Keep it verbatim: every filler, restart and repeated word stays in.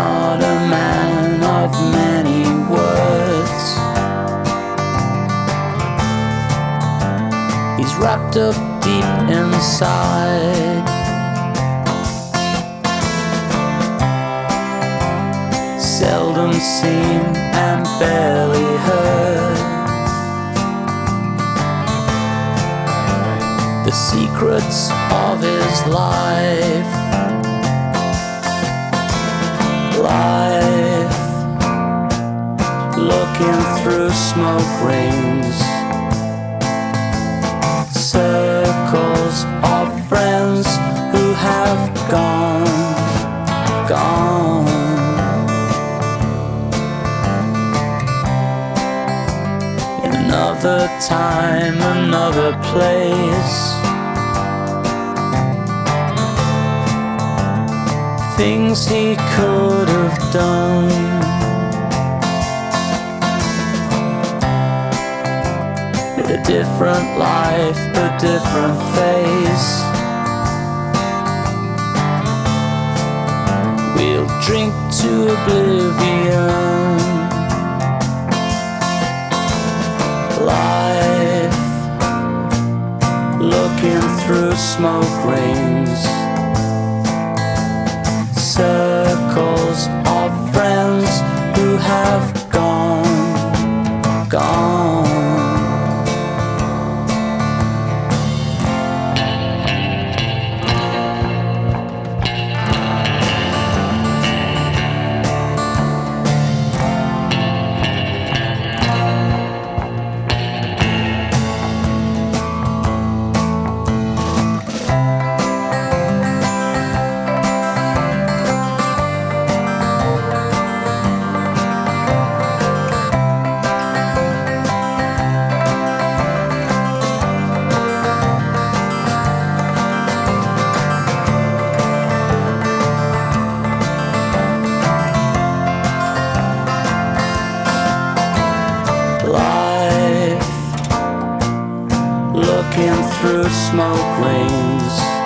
not a man of many words. He's wrapped up deep inside. Seldom seen and barely heard. The secrets of his life. Life, looking through smoke rings. Circles of friends who have gone, gone. Another time, another place. Things he could have done. A different life, a different face. We'll drink to oblivion. Life, looking through smoke rings. Circles of friends who have gone, gone. Life, looking through smoke rings.